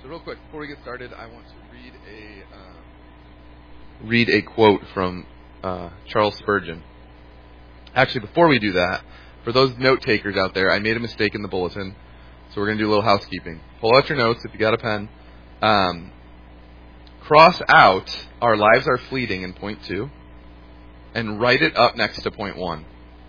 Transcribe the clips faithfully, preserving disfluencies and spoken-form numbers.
So real quick, before we get started, I want to read a uh, read a quote from uh, Charles Spurgeon. Actually, before we do that, for those note takers out there, I made a mistake in the bulletin, so we're going to do a little housekeeping. Pull out your notes if you got a pen. Um, cross out "Our lives are fleeting" in point two, and write it up next to point one.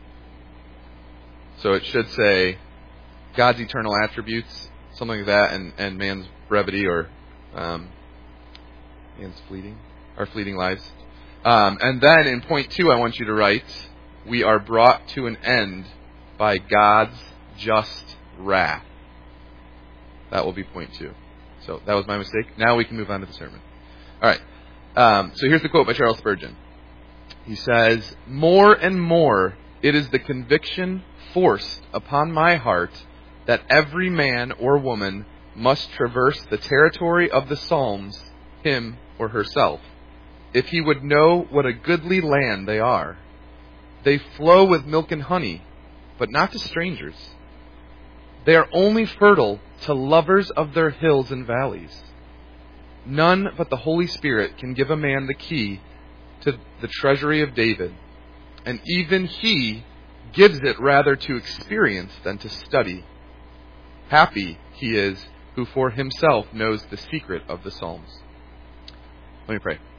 So it should say God's eternal attributes, something like that, and, and man's brevity or um, man's fleeting, our fleeting lives. Um, and then in point two, I want you to write, "We are brought to an end by God's just wrath." That will be point two. So that was my mistake. Now we can move on to the sermon. All right. Um, so here's the quote by Charles Spurgeon. He says, "More and more it is the conviction forced upon my heart that every man or woman must traverse the territory of the Psalms, him or herself, if he would know what a goodly land they are. They flow with milk and honey, but not to strangers. They are only fertile to lovers of their hills and valleys. None but the Holy Spirit can give a man the key to the treasury of David, and even he gives it rather to experience than to study. Happy he is who for himself knows the secret of the Psalms." Let me pray.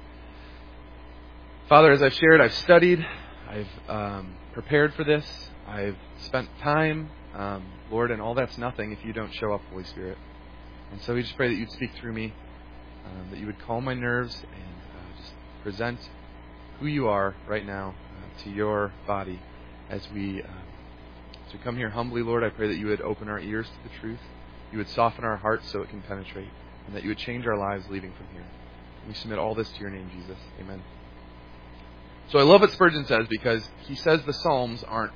Father, as I've shared, I've studied, I've um, prepared for this, I've spent time, um, Lord, and all that's nothing if you don't show up, Holy Spirit. And so we just pray that you'd speak through me, um, that you would calm my nerves and uh, just present who you are right now uh, to your body as we, uh, as we come here humbly, Lord. I pray that you would open our ears to the truth, you would soften our hearts so it can penetrate, and that you would change our lives leaving from here. We submit all this to your name, Jesus. Amen. So I love what Spurgeon says, because he says the Psalms aren't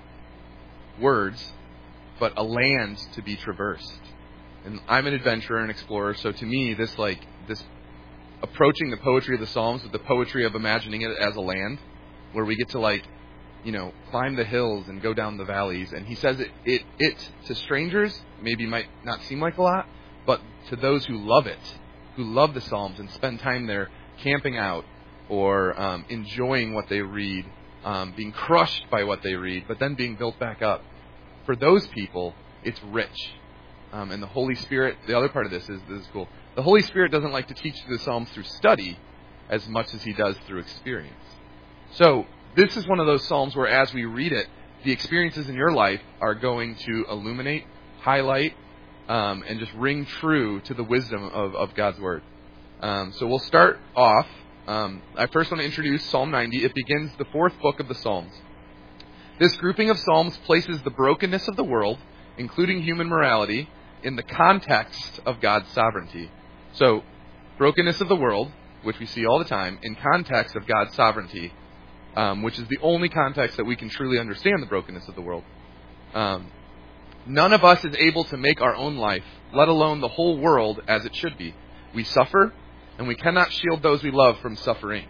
words, but a land to be traversed. And I'm an adventurer and explorer, so to me, this like this approaching the poetry of the Psalms with the poetry of imagining it as a land, where we get to like, you know, climb the hills and go down the valleys. And he says it, it, it to strangers maybe might not seem like a lot, but to those who love it, who love the Psalms and spend time there camping out or um, enjoying what they read, um, being crushed by what they read, but then being built back up. For those people, it's rich. Um, and the Holy Spirit, the other part of this is, this is cool. The Holy Spirit doesn't like to teach the Psalms through study as much as he does through experience. So this is one of those Psalms where as we read it, the experiences in your life are going to illuminate, highlight, um, and just ring true to the wisdom of, of God's Word. Um, so we'll start off. Um, I first want to introduce Psalm ninety. It begins the fourth book of the Psalms. This grouping of Psalms places the brokenness of the world, including human morality, in the context of God's sovereignty. So, brokenness of the world, which we see all the time, in context of God's sovereignty, um, which is the only context that we can truly understand the brokenness of the world. Um, none of us is able to make our own life, let alone the whole world, as it should be. We suffer, and we cannot shield those we love from suffering.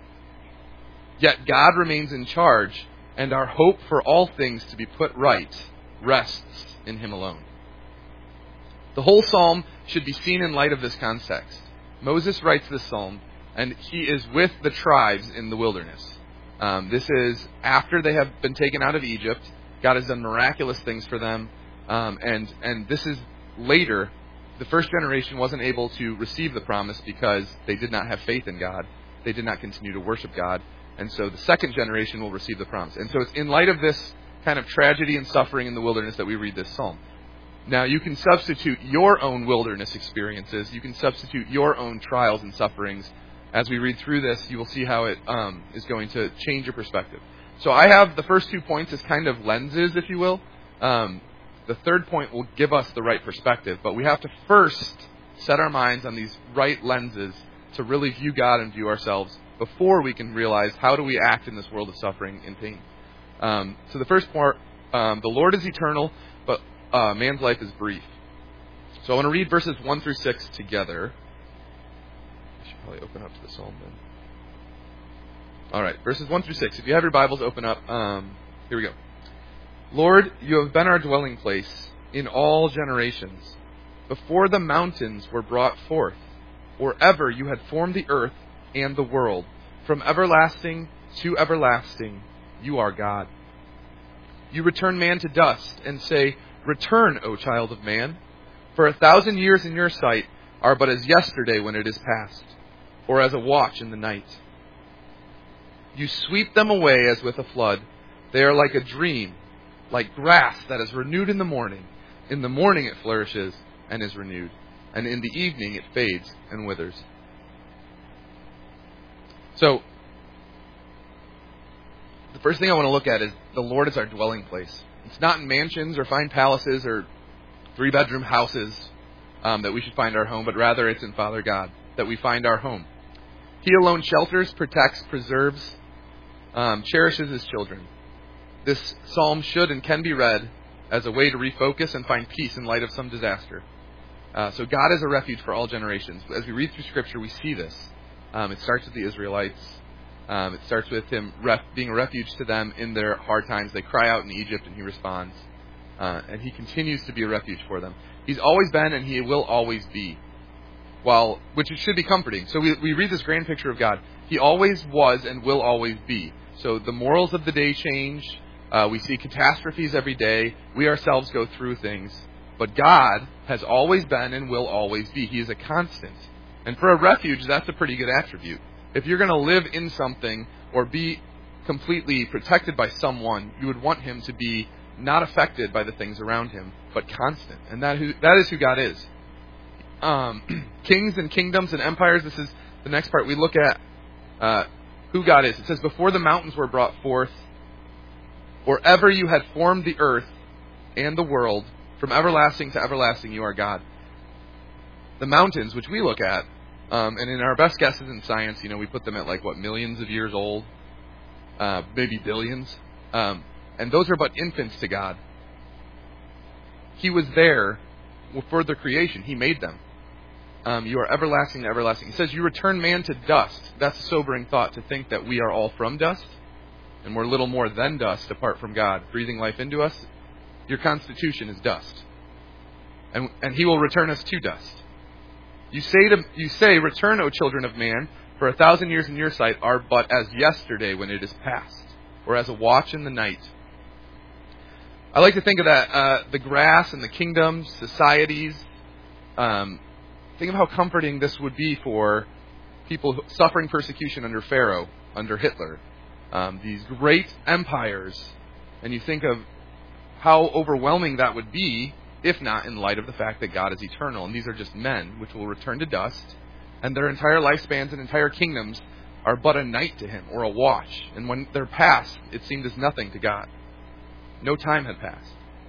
Yet God remains in charge, and our hope for all things to be put right rests in Him alone. The whole psalm should be seen in light of this context. Moses writes this psalm, and he is with the tribes in the wilderness. Um, this is after they have been taken out of Egypt. God has done miraculous things for them, um, and and this is later. The first generation wasn't able to receive the promise because they did not have faith in God. They did not continue to worship God, and so the second generation will receive the promise. And so it's in light of this kind of tragedy and suffering in the wilderness that we read this psalm. Now, you can substitute your own wilderness experiences. You can substitute your own trials and sufferings. As we read through this, you will see how it um, is going to change your perspective. So I have the first two points as kind of lenses, if you will. Um, the third point will give us the right perspective, but we have to first set our minds on these right lenses to really view God and view ourselves before we can realize how do we act in this world of suffering and pain. Um, so the first part, um, the Lord is eternal, but uh, man's life is brief. So I want to read verses one through six together. I should probably open up to the psalm then. All right, verses one through six. If you have your Bibles, open up. Um, here we go. Lord, you have been our dwelling place in all generations. Before the mountains were brought forth, or ever you had formed the earth and the world. From everlasting to everlasting, you are God. You return man to dust and say, Return, O child of man. For a thousand years in your sight are but as yesterday when it is past, or as a watch in the night. You sweep them away as with a flood. They are like a dream, like grass that is renewed in the morning. In the morning it flourishes and is renewed, and in the evening it fades and withers. So, the first thing I want to look at is the Lord is our dwelling place. It's not in mansions or fine palaces or three-bedroom houses um, that we should find our home, but rather it's in Father God that we find our home. He alone shelters, protects, preserves, um, cherishes His children. This psalm should and can be read as a way to refocus and find peace in light of some disaster. Uh, so God is a refuge for all generations. As we read through Scripture, we see this. Um, it starts with the Israelites. Um, it starts with Him ref- being a refuge to them in their hard times. They cry out in Egypt, and He responds. Uh, and He continues to be a refuge for them. He's always been, and He will always be. While, which should be comforting. So we, we read this grand picture of God. He always was and will always be. So the morals of the day change. Uh, we see catastrophes every day. We ourselves go through things. But God has always been and will always be. He is a constant. And for a refuge, that's a pretty good attribute. If you're going to live in something or be completely protected by someone, you would want him to be not affected by the things around him, but constant. And that, who, that is who God is. Um, kings and kingdoms and empires, this is the next part. We look at uh, who God is. It says, before the mountains were brought forth, or ever you had formed the earth and the world, from everlasting to everlasting you are God. The mountains, which we look at, um, and in our best guesses in science, you know, we put them at like, what, millions of years old, uh, maybe billions. Um, and those are but infants to God. He was there for the creation. He made them. Um, you are everlasting to everlasting. He says, you return man to dust. That's a sobering thought, to think that we are all from dust, and we're little more than dust apart from God breathing life into us. Your constitution is dust. And, and He will return us to dust. You say, to, you say, return, O children of man, for a thousand years in your sight are but as yesterday when it is past, or as a watch in the night. I like to think of that, uh, the grass and the kingdoms, societies. Um, think of how comforting this would be for people suffering persecution under Pharaoh, under Hitler. Um, these great empires. And you think of how overwhelming that would be, if not in light of the fact that God is eternal. And these are just men, which will return to dust. And their entire lifespans and entire kingdoms are but a night to Him, or a watch. And when they're past, it seemed as nothing to God. No time had passed.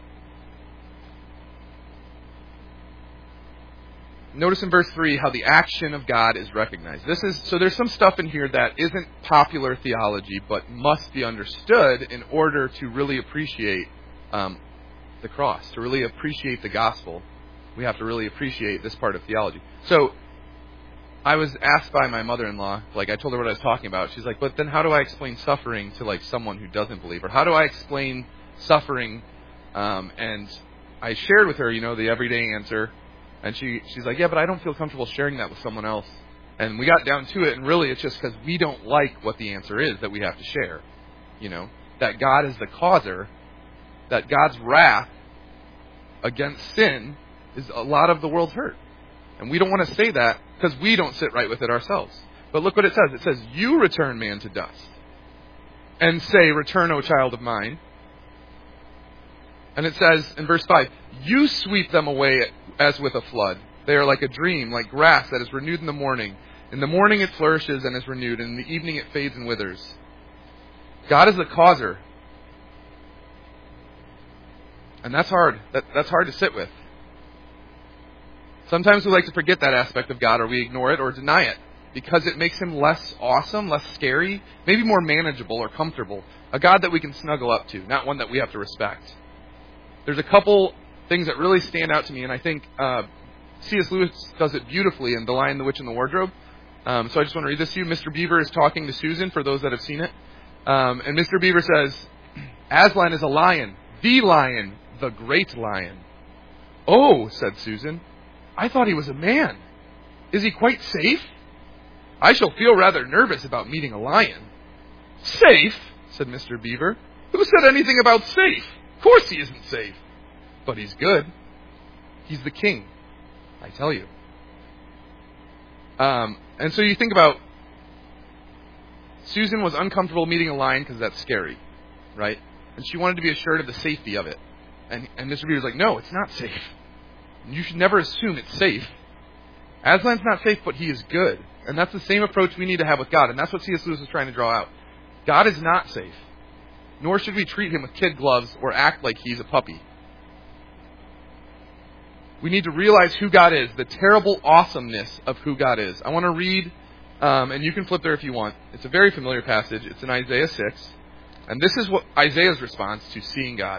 Notice in verse three how the action of God is recognized. This is so there's some stuff in here that isn't popular theology, but must be understood in order to really appreciate um, the cross, to really appreciate the gospel. We have to really appreciate this part of theology. So I was asked by my mother-in-law, like I told her what I was talking about. She's like, but then how do I explain suffering to like someone who doesn't believe? Or how do I explain suffering? Um, and I shared with her, you know, the everyday answer. And she she's like, yeah, but I don't feel comfortable sharing that with someone else. And we got down to it, and really it's just because we don't like what the answer is that we have to share. You know, that God is the causer, that God's wrath against sin is a lot of the world's hurt. And we don't want to say that because we don't sit right with it ourselves. But look what it says. It says, you return man to dust and say, return, O child of mine. And it says in verse five, you sweep them away as with a flood. They are like a dream, like grass that is renewed in the morning. In the morning it flourishes and is renewed, and in the evening it fades and withers. God is the causer. And that's hard. That, that's hard to sit with. Sometimes we like to forget that aspect of God, or we ignore it or deny it, because it makes Him less awesome, less scary, maybe more manageable or comfortable. A God that we can snuggle up to, not one that we have to respect. There's a couple things that really stand out to me, and I think uh, C S Lewis does it beautifully in The Lion, the Witch, and the Wardrobe. Um, so I just want to read this to you. Mister Beaver is talking to Susan, for those that have seen it. Um, and Mister Beaver says, Aslan is a lion, the lion, the great lion. Oh, said Susan, I thought he was a man. Is he quite safe? I shall feel rather nervous about meeting a lion. Safe? Said Mister Beaver. Who said anything about safe? Of course he isn't safe. But he's good. He's the king, I tell you. Um, and so you think about, Susan was uncomfortable meeting a lion because that's scary, right? And she wanted to be assured of the safety of it. And, and Mister Beaver's like, no, it's not safe. You should never assume it's safe. Aslan's not safe, but he is good. And that's the same approach we need to have with God. And that's what C S Lewis is trying to draw out. God is not safe. Nor should we treat him with kid gloves or act like he's a puppy. We need to realize who God is, the terrible awesomeness of who God is. I want to read, um, and you can flip there if you want. It's a very familiar passage. It's in Isaiah six. And this is what Isaiah's response to seeing God.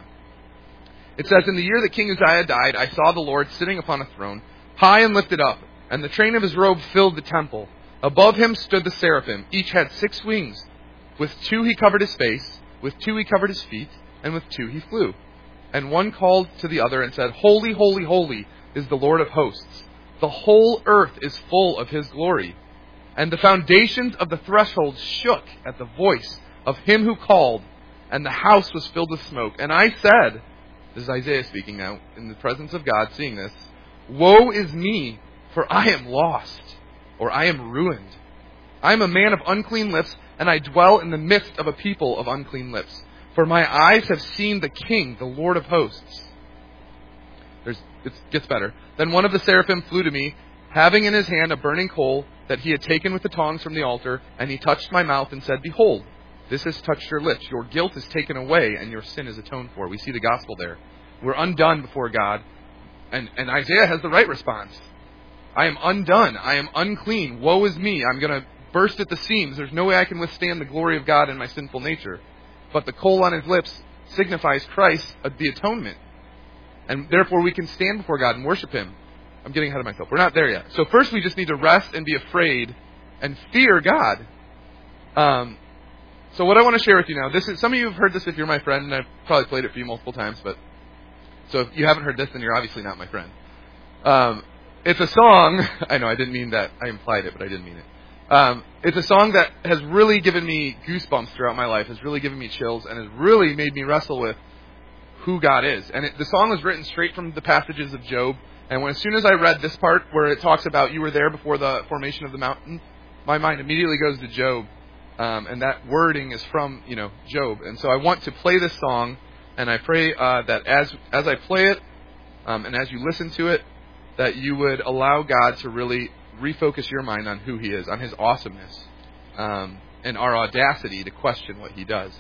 It says, in the year that King Uzziah died, I saw the Lord sitting upon a throne, high and lifted up, and the train of his robe filled the temple. Above him stood the seraphim. Each had six wings. With two he covered his face, with two he covered his feet, and with two he flew. And one called to the other and said, Holy, holy, holy is the Lord of hosts. The whole earth is full of his glory. And the foundations of the threshold shook at the voice of him who called, and the house was filled with smoke. And I said, this is Isaiah speaking now, in the presence of God, seeing this, Woe is me, for I am lost, or I am ruined. I am a man of unclean lips, and I dwell in the midst of a people of unclean lips. For my eyes have seen the King, the Lord of hosts. There's, it gets better. Then one of the seraphim flew to me, having in his hand a burning coal that he had taken with the tongs from the altar, and he touched my mouth and said, Behold, this has touched your lips. Your guilt is taken away, and your sin is atoned for. We see the gospel there. We're undone before God. And, and Isaiah has the right response. I am undone. I am unclean. Woe is me. I'm going to burst at the seams. There's no way I can withstand the glory of God in my sinful nature. But the coal on his lips signifies Christ, uh, the atonement. And therefore we can stand before God and worship him. I'm getting ahead of myself. We're not there yet. So first we just need to rest and be afraid and fear God. Um, so what I want to share with you now, this is, some of you have heard this if you're my friend, and I've probably played it for you multiple times, but so if you haven't heard this, then you're obviously not my friend. Um, it's a song, I know I didn't mean that, I implied it, but I didn't mean it. Um, it's a song that has really given me goosebumps throughout my life, has really given me chills, and has really made me wrestle with who God is. And it, the song was written straight from the passages of Job. And when as soon as I read this part where it talks about you were there before the formation of the mountain, my mind immediately goes to Job. Um, and that wording is from, you know, Job. And so I want to play this song, and I pray uh, that as as I play it, um, and as you listen to it, that you would allow God to really refocus your mind on who he is, on his awesomeness, um, and our audacity to question what he does.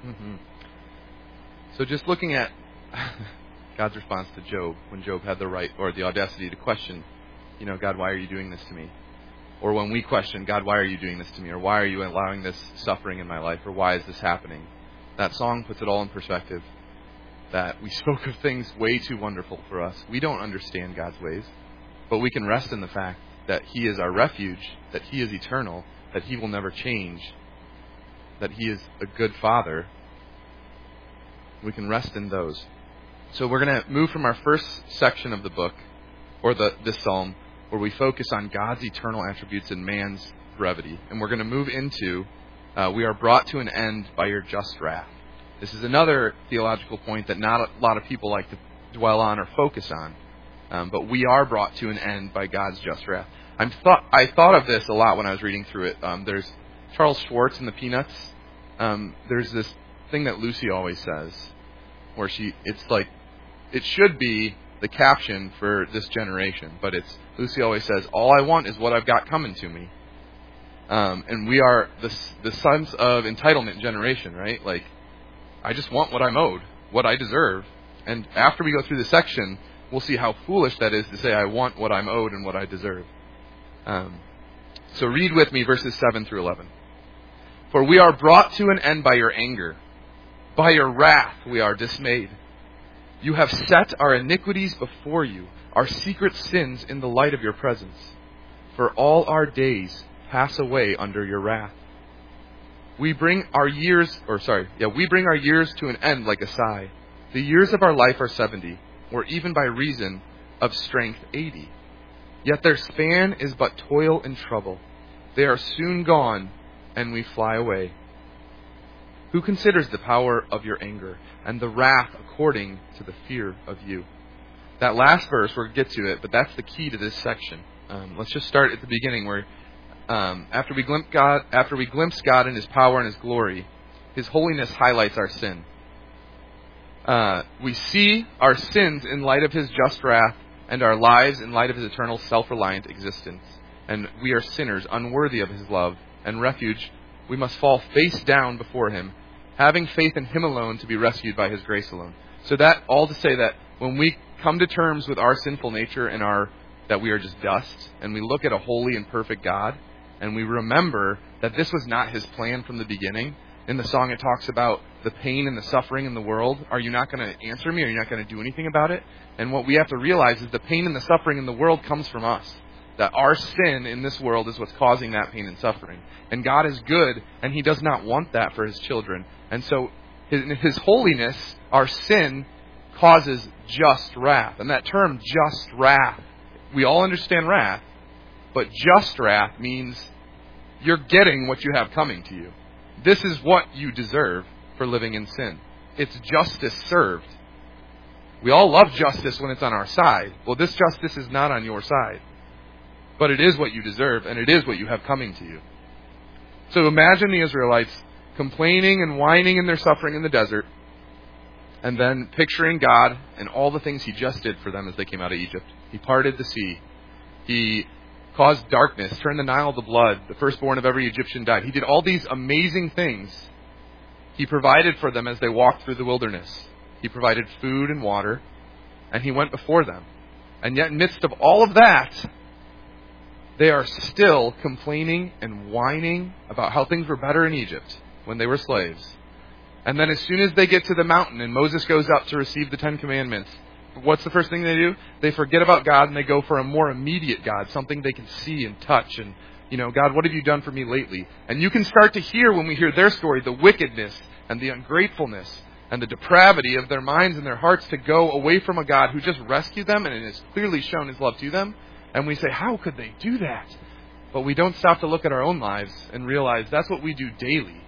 Mm-hmm. So just looking at God's response to Job when Job had the right or the audacity to question, you know, God, why are you doing this to me? Or when we question, God, why are you doing this to me? Or why are you allowing this suffering in my life? Or why is this happening? That song puts it all in perspective. That we spoke of things way too wonderful for us. We don't understand God's ways. But we can rest in the fact that He is our refuge, that He is eternal, that He will never change, that He is a good Father. We can rest in those. So we're going to move from our first section of the book, or the this psalm, where we focus on God's eternal attributes and man's brevity. And we're going to move into, uh, we are brought to an end by your just wrath. This is another theological point that not a lot of people like to dwell on or focus on. Um, but we are brought to an end by God's just wrath. I'm thought, I thought of this a lot when I was reading through it. Um, there's Charles Schwartz in the Peanuts. Um, there's this thing that Lucy always says, where she, it's like, it should be the caption for this generation, but it's, Lucy always says, all I want is what I've got coming to me. Um, and we are the, the sons of entitlement generation, right? Like, I just want what I'm owed, what I deserve. And after we go through this section, we'll see how foolish that is to say I want what I'm owed and what I deserve. Um, so read with me verses seven through eleven. For we are brought to an end by your anger. By your wrath we are dismayed. You have set our iniquities before you, our secret sins in the light of your presence. For all our days pass away under your wrath. We bring our years, or sorry, yeah, we bring our years to an end like a sigh. The years of our life are seventy, or even by reason of strength eighty. Yet their span is but toil and trouble. They are soon gone, and we fly away. Who considers the power of your anger, and the wrath according to the fear of you? That last verse, we'll get to it, but that's the key to this section. Um, let's just start at the beginning, where um, after we glimpse God, after we glimpse God in His power and His glory, His holiness highlights our sin. Uh, we see our sins in light of His just wrath, and our lives in light of His eternal self-reliant existence. And we are sinners, unworthy of His love and refuge. We must fall face down before Him, having faith in Him alone to be rescued by His grace alone. So that, all to say that when we come to terms with our sinful nature and our that we are just dust, and we look at a holy and perfect God, and we remember that this was not His plan from the beginning. In the song it talks about the pain and the suffering in the world. Are you not going to answer me? Are you not going to do anything about it? And what we have to realize is the pain and the suffering in the world comes from us. That our sin in this world is what's causing that pain and suffering. And God is good, and He does not want that for His children. And so, in His holiness, our sin causes just wrath. And that term, just wrath, we all understand wrath, but just wrath means you're getting what you have coming to you. This is what you deserve for living in sin. It's justice served. We all love justice when it's on our side. Well, this justice is not on your side. But it is what you deserve, and it is what you have coming to you. So imagine the Israelites complaining and whining in their suffering in the desert, and then picturing God and all the things He just did for them as they came out of Egypt. He parted the sea. He caused darkness, turned the Nile to blood. The firstborn of every Egyptian died. He did all these amazing things. He provided for them as they walked through the wilderness. He provided food and water, and He went before them. And yet, in the midst of all of that, they are still complaining and whining about how things were better in Egypt when they were slaves. And then as soon as they get to the mountain and Moses goes up to receive the Ten Commandments, what's the first thing they do? They forget about God and they go for a more immediate God, something they can see and touch. And, you know, God, what have you done for me lately? And you can start to hear when we hear their story, the wickedness and the ungratefulness and the depravity of their minds and their hearts to go away from a God who just rescued them and has clearly shown His love to them. And we say, how could they do that? But we don't stop to look at our own lives and realize that's what we do daily.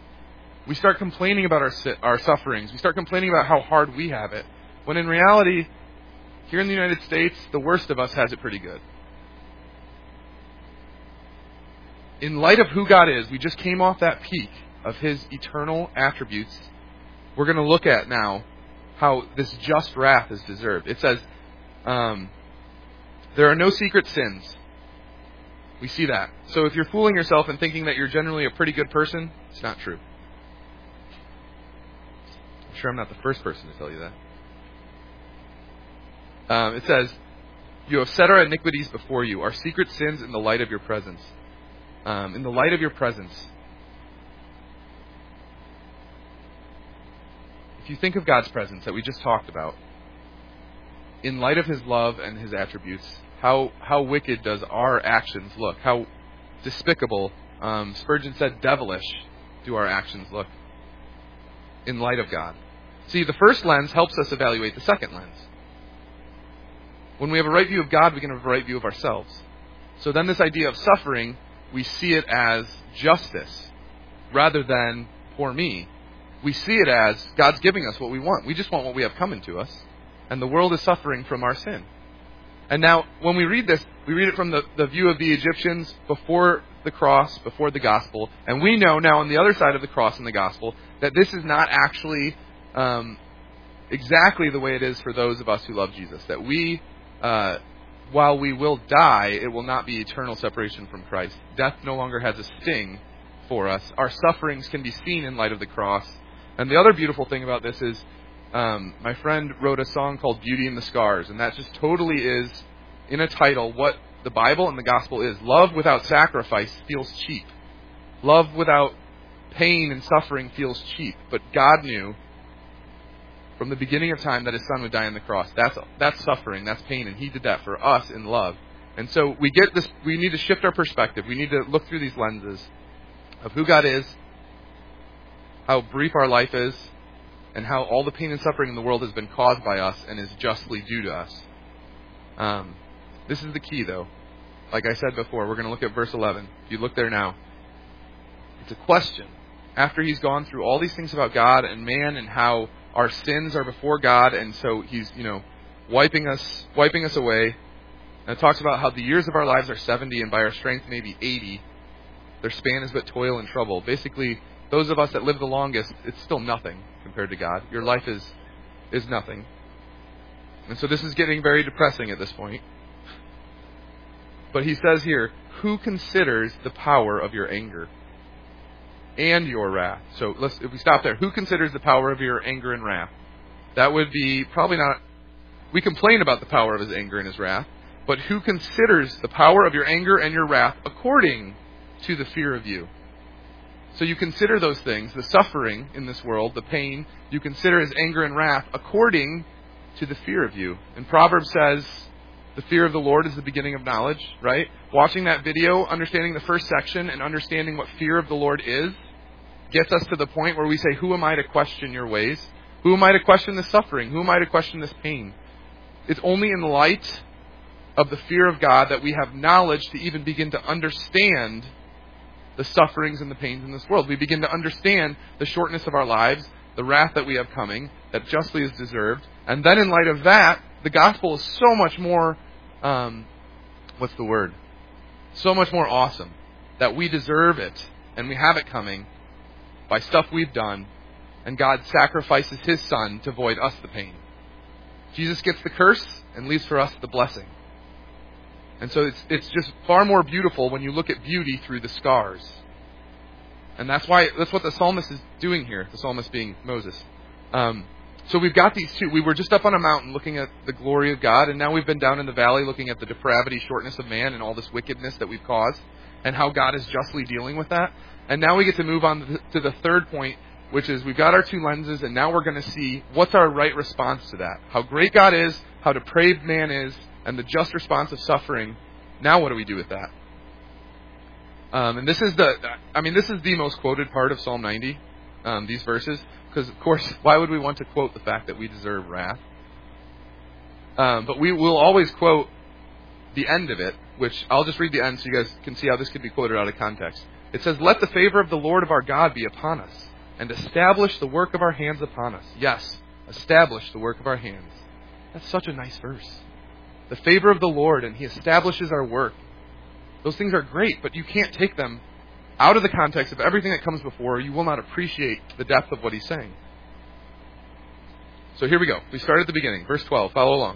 We start complaining about our our sufferings. We start complaining about how hard we have it. When in reality, here in the United States, the worst of us has it pretty good. In light of who God is, we just came off that peak of His eternal attributes. We're going to look at now how this just wrath is deserved. It says, um, there are no secret sins. We see that. So if you're fooling yourself and thinking that you're generally a pretty good person, it's not true. I'm sure I'm not the first person to tell you that. Um, it says, you have set our iniquities before you, our secret sins in the light of your presence. Um, in the light of your presence. If you think of God's presence that we just talked about, in light of His love and His attributes, how how wicked does our actions look? How despicable, um, Spurgeon said, devilish do our actions look in light of God. See, the first lens helps us evaluate the second lens. When we have a right view of God, we can have a right view of ourselves. So then this idea of suffering, we see it as justice rather than poor me. We see it as God's giving us what we want. We just want what we have coming to us. And the world is suffering from our sin. And now, when we read this, we read it from the, the view of the Egyptians before the cross, before the gospel. And we know now on the other side of the cross and the gospel that this is not actually um, exactly the way it is for those of us who love Jesus. That we, uh, while we will die, it will not be eternal separation from Christ. Death no longer has a sting for us. Our sufferings can be seen in light of the cross. And the other beautiful thing about this is, um, my friend wrote a song called Beauty in the Scars, and that just totally is, in a title, what the Bible and the gospel is. Love without sacrifice feels cheap. Love without pain and suffering feels cheap. But God knew from the beginning of time that His Son would die on the cross. That's that's suffering, that's pain, and He did that for us in love. And so we get this. We need to shift our perspective. We need to look through these lenses of who God is, how brief our life is, and how all the pain and suffering in the world has been caused by us and is justly due to us. Um, this is the key, though. Like I said before, we're going to look at verse eleven. If you look there now, it's a question. After He's gone through all these things about God and man and how our sins are before God, and so He's, you know, wiping us, wiping us away. And it talks about how the years of our lives are seventy, and by our strength maybe eighty. Their span is but toil and trouble. Basically, those of us that live the longest, it's still nothing compared to God. Your life is is nothing. And so this is getting very depressing at this point. But he says here, who considers the power of your anger and your wrath? So let's, if we stop there, who considers the power of your anger and wrath? That would be probably not, we complain about the power of His anger and His wrath, but who considers the power of your anger and your wrath according to the fear of you? So you consider those things, the suffering in this world, the pain, you consider His anger and wrath according to the fear of you. And Proverbs says, the fear of the Lord is the beginning of knowledge, right? Watching that video, understanding the first section, and understanding what fear of the Lord is, gets us to the point where we say, who am I to question your ways? Who am I to question this suffering? Who am I to question this pain? It's only in light of the fear of God that we have knowledge to even begin to understand the sufferings and the pains in this world. We begin to understand the shortness of our lives, the wrath that we have coming, that justly is deserved. And then in light of that, the gospel is so much more, um, what's the word? So much more awesome. That we deserve it, and we have it coming by stuff we've done, and God sacrifices His Son to void us the pain. Jesus gets the curse and leaves for us the blessing. And so it's it's just far more beautiful when you look at beauty through the scars. And that's why that's what the psalmist is doing here, the psalmist being Moses. Um, so we've got these two. We were just up on a mountain looking at the glory of God, and now we've been down in the valley looking at the depravity, shortness of man, and all this wickedness that we've caused, and how God is justly dealing with that. And now we get to move on to the third point, which is we've got our two lenses, and now we're going to see what's our right response to that. How great God is, how depraved man is, and the just response of suffering. Now what do we do with that? Um, and this is the, I mean, this is the most quoted part of Psalm ninety, um, these verses, because of course, why would we want to quote the fact that we deserve wrath? Um, but we will always quote the end of it, which I'll just read the end so you guys can see how this could be quoted out of context. It says, "Let the favor of the Lord of our God be upon us, and establish the work of our hands upon us." Yes, establish the work of our hands. That's such a nice verse. The favor of the Lord, and He establishes our work. Those things are great, but you can't take them out of the context of everything that comes before. You will not appreciate the depth of what He's saying. So here we go. We start at the beginning. Verse twelve. Follow along.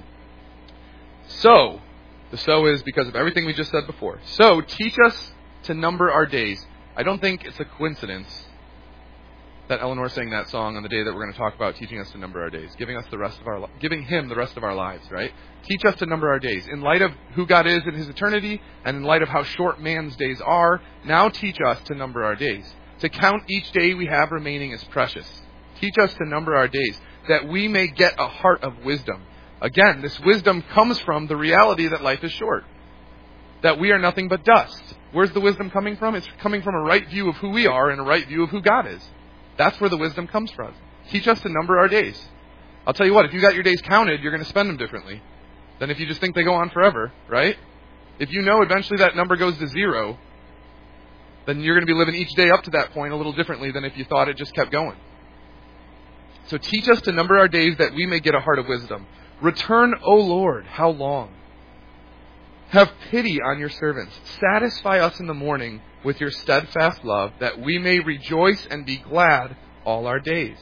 So, the so is because of everything we just said before. So, teach us to number our days. I don't think it's a coincidence that Eleanor sang that song on the day that we're going to talk about teaching us to number our days, giving us the rest of our li- giving Him the rest of our lives, right? Teach us to number our days. In light of who God is in His eternity, and in light of how short man's days are, now teach us to number our days. To count each day we have remaining as precious. Teach us to number our days, that we may get a heart of wisdom. Again, this wisdom comes from the reality that life is short, that we are nothing but dust. Where's the wisdom coming from? It's coming from a right view of who we are and a right view of who God is. That's where the wisdom comes from. Teach us to number our days. I'll tell you what, if you got your days counted, you're going to spend them differently than if you just think they go on forever, right? If you know eventually that number goes to zero, then you're going to be living each day up to that point a little differently than if you thought it just kept going. So teach us to number our days that we may get a heart of wisdom. Return, O Lord, how long? Have pity on your servants. Satisfy us in the morning with your steadfast love, that we may rejoice and be glad all our days.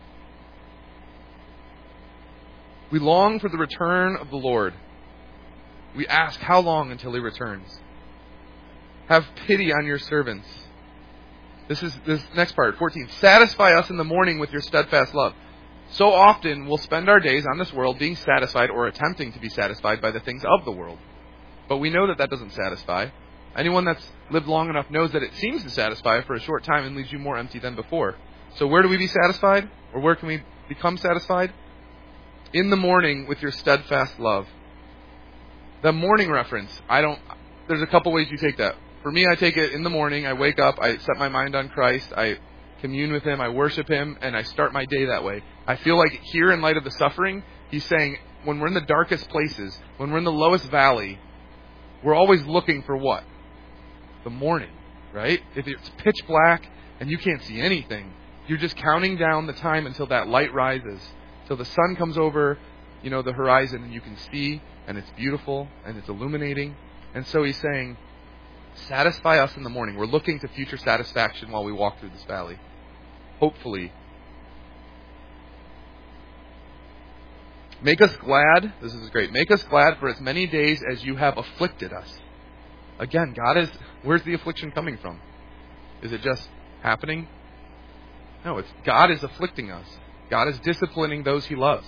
We long for the return of the Lord. We ask, how long until He returns? Have pity on your servants. This is this next part, fourteen. Satisfy us in the morning with your steadfast love. So often we'll spend our days on this world being satisfied or attempting to be satisfied by the things of the world. But we know that that doesn't satisfy. Anyone that's lived long enough knows that it seems to satisfy for a short time and leaves you more empty than before. So where do we be satisfied? Or where can we become satisfied? In the morning with your steadfast love. The morning reference, I don't, there's a couple ways you take that. For me, I take it in the morning, I wake up, I set my mind on Christ, I commune with Him, I worship Him, and I start my day that way. I feel like here, in light of the suffering, He's saying, when we're in the darkest places, when we're in the lowest valley, we're always looking for what? The morning, right? If it's pitch black and you can't see anything, you're just counting down the time until that light rises, till the sun comes over, you know, the horizon, and you can see, and it's beautiful, and it's illuminating. And so He's saying, satisfy us in the morning. We're looking to future satisfaction while we walk through this valley. Hopefully. Make us glad. This is great. Make us glad for as many days as you have afflicted us. Again, God is, where's the affliction coming from? Is it just happening? No, it's God is afflicting us. God is disciplining those He loves.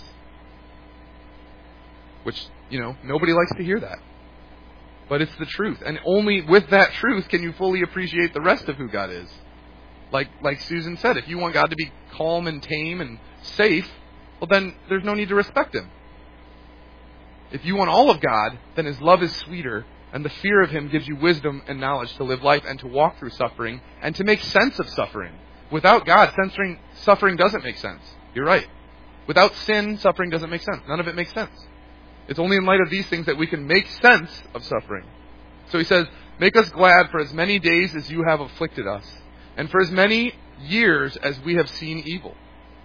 Which, you know, nobody likes to hear that. But it's the truth. And only with that truth can you fully appreciate the rest of who God is. Like like Susan said, if you want God to be calm and tame and safe, well then there's no need to respect Him. If you want all of God, then His love is sweeter, and the fear of Him gives you wisdom and knowledge to live life and to walk through suffering and to make sense of suffering. Without God, censoring, suffering doesn't make sense. You're right. Without sin, suffering doesn't make sense. None of it makes sense. It's only in light of these things that we can make sense of suffering. So He says, make us glad for as many days as you have afflicted us, and for as many years as we have seen evil.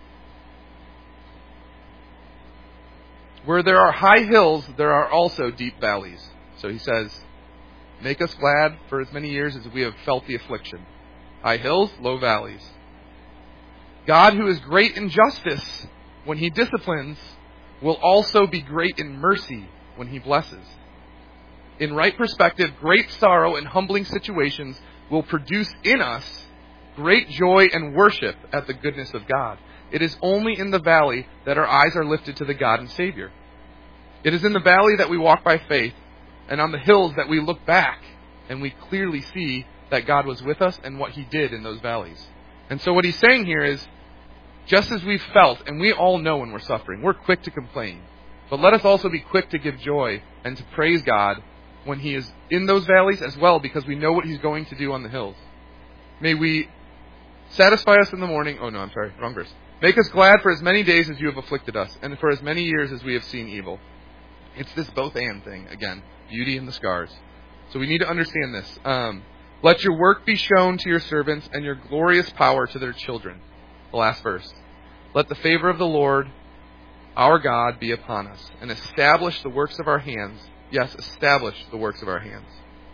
Where there are high hills, there are also deep valleys. So He says, make us glad for as many years as we have felt the affliction. High hills, low valleys. God, who is great in justice when He disciplines, will also be great in mercy when He blesses. In right perspective, great sorrow and humbling situations will produce in us great joy and worship at the goodness of God. It is only in the valley that our eyes are lifted to the God and Savior. It is in the valley that we walk by faith, and on the hills that we look back and we clearly see that God was with us and what He did in those valleys. And so what He's saying here is, just as we've felt, and we all know when we're suffering, we're quick to complain. But let us also be quick to give joy and to praise God when He is in those valleys as well, because we know what He's going to do on the hills. May we satisfy us in the morning. Oh no, I'm sorry, wrong verse. Make us glad for as many days as you have afflicted us, and for as many years as we have seen evil. It's this both and thing, again, beauty and the scars. So we need to understand this. Um, Let your work be shown to your servants, and your glorious power to their children. The last verse. Let the favor of the Lord, our God, be upon us, and establish the works of our hands. Yes, establish the works of our hands.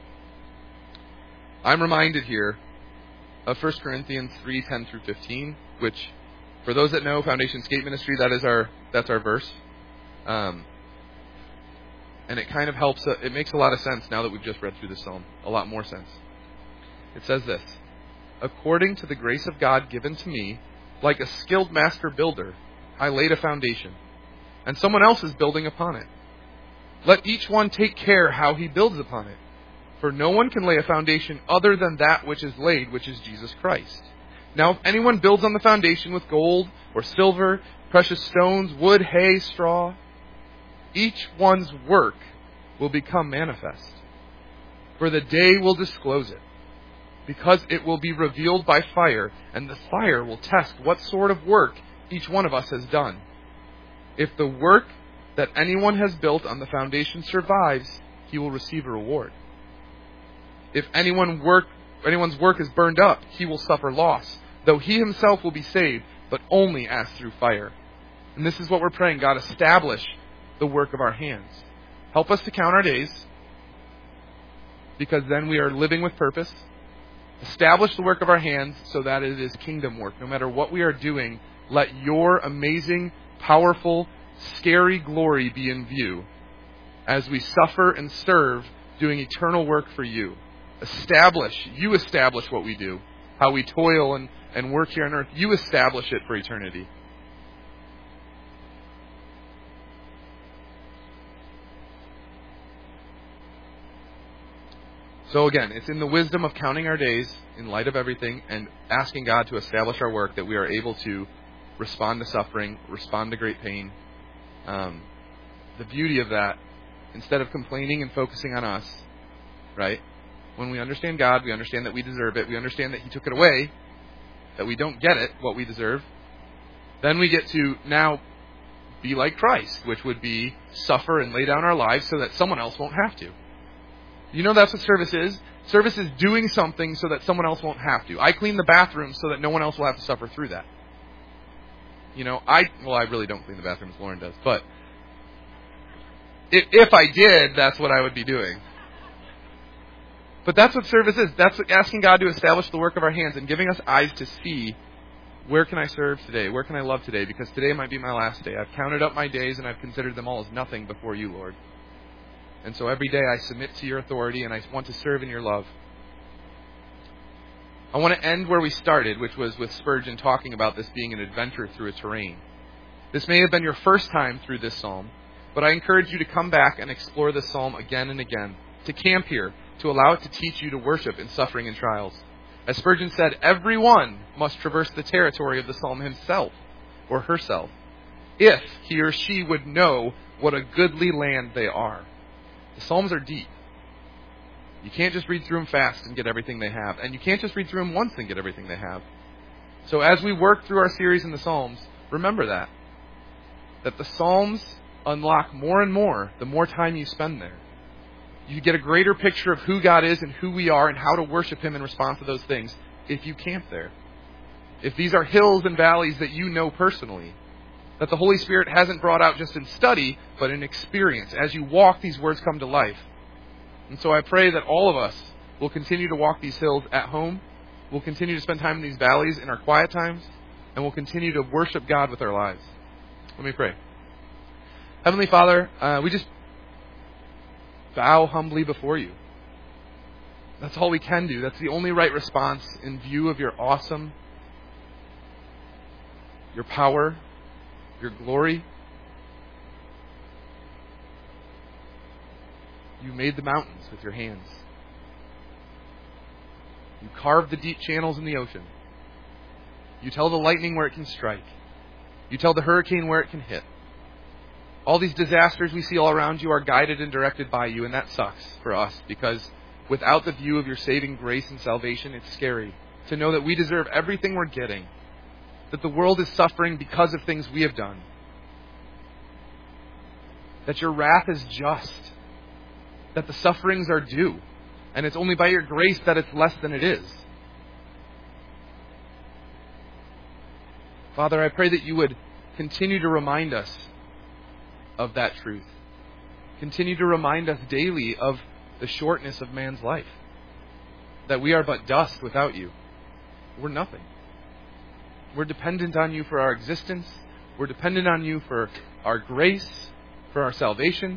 I'm reminded here of First Corinthians three, ten through fifteen, which, for those that know Foundation Skate Ministry, that is our that's our verse. Um, and it kind of helps, uh, it makes a lot of sense now that we've just read through the psalm. A lot more sense. It says this: according to the grace of God given to me, Like a skilled master builder, I laid a foundation, and someone else is building upon it. Let each one take care how he builds upon it. For no one can lay a foundation other than that which is laid, which is Jesus Christ. Now if anyone builds on the foundation with gold or silver, precious stones, wood, hay, straw, each one's work will become manifest. For the day will disclose it, because it will be revealed by fire, and the fire will test what sort of work each one of us has done. If the work that anyone has built on the foundation survives, he will receive a reward. If anyone work, anyone's work is burned up, he will suffer loss, though he himself will be saved, but only as through fire. And this is what we're praying. God, establish the work of our hands. Help us to count our days, because then we are living with purpose. Establish the work of our hands so that it is kingdom work. No matter what we are doing, let your amazing, powerful, scary glory be in view as we suffer and serve, doing eternal work for you. Establish, you establish what we do, how we toil and, and work here on earth. You establish it for eternity. So again, it's in the wisdom of counting our days in light of everything and asking God to establish our work that we are able to respond to suffering, respond to great pain. Um, the beauty of that, instead of complaining and focusing on us, right? When we understand God, we understand that we deserve it. We understand that He took it away, that we don't get it, what we deserve. Then we get to now be like Christ, which would be suffer and lay down our lives so that someone else won't have to. You know that's what service is? Service is doing something so that someone else won't have to. I clean the bathroom so that no one else will have to suffer through that. You know, I, well, I really don't clean the bathrooms, Lauren does, but if, if I did, that's what I would be doing. But that's what service is. That's asking God to establish the work of our hands and giving us eyes to see, where can I serve today? Where can I love today? Because today might be my last day. I've counted up my days and I've considered them all as nothing before you, Lord. And so every day I submit to your authority and I want to serve in your love. I want to end where we started, which was with Spurgeon talking about this being an adventure through a terrain. This may have been your first time through this psalm, but I encourage you to come back and explore this psalm again and again, to camp here, to allow it to teach you to worship in suffering and trials. As Spurgeon said, everyone must traverse the territory of the psalm himself or herself, if he or she would know what a goodly land they are. The Psalms are deep. You can't just read through them fast and get everything they have. And you can't just read through them once and get everything they have. So as we work through our series in the Psalms, remember that. That the Psalms unlock more and more the more time you spend there. You get a greater picture of who God is and who we are and how to worship Him in response to those things if you camp there. If these are hills and valleys that you know personally, that the Holy Spirit hasn't brought out just in study, but in experience. As you walk, these words come to life. And so I pray that all of us will continue to walk these hills at home, we'll continue to spend time in these valleys in our quiet times, and we'll continue to worship God with our lives. Let me pray. Heavenly Father, uh, we just bow humbly before you. That's all we can do. That's the only right response in view of your awesome, your power, your glory. You made the mountains with your hands. You carved the deep channels in the ocean. You tell the lightning where it can strike. You tell the hurricane where it can hit. All these disasters we see all around you are guided and directed by you, and that sucks for us because without the view of your saving grace and salvation, it's scary to know that we deserve everything we're getting, that the world is suffering because of things we have done, that your wrath is just, that the sufferings are due, and it's only by your grace that it's less than it is. Father, I pray that you would continue to remind us of that truth. Continue to remind us daily of the shortness of man's life, that we are but dust without you. We're nothing. We're dependent on you for our existence. We're dependent on you for our grace, for our salvation.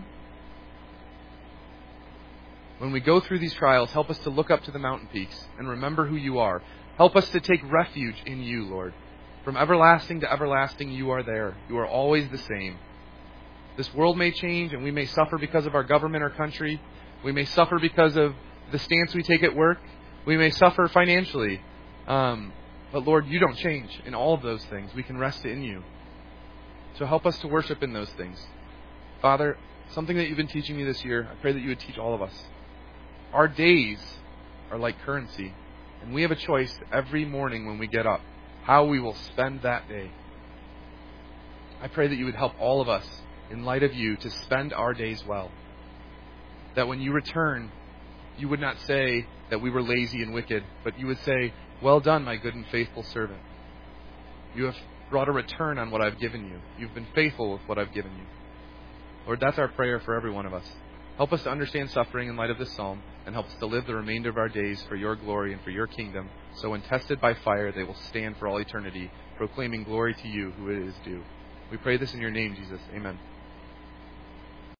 When we go through these trials, help us to look up to the mountain peaks and remember who you are. Help us to take refuge in you, Lord. From everlasting to everlasting, you are there. You are always the same. This world may change, and we may suffer because of our government or country. We may suffer because of the stance we take at work. We may suffer financially. Um, but Lord, you don't change in all of those things. We can rest in you. So help us to worship in those things. Father, something that you've been teaching me this year, I pray that you would teach all of us. Our days are like currency, and we have a choice every morning when we get up how we will spend that day. I pray that you would help all of us, in light of you, to spend our days well. That when you return, you would not say that we were lazy and wicked, but you would say, well done, my good and faithful servant. You have brought a return on what I've given you. You've been faithful with what I've given you. Lord, that's our prayer for every one of us. Help us to understand suffering in light of this psalm, and help us to live the remainder of our days for your glory and for your kingdom, so when tested by fire, they will stand for all eternity, proclaiming glory to you who it is due. We pray this in your name, Jesus. Amen.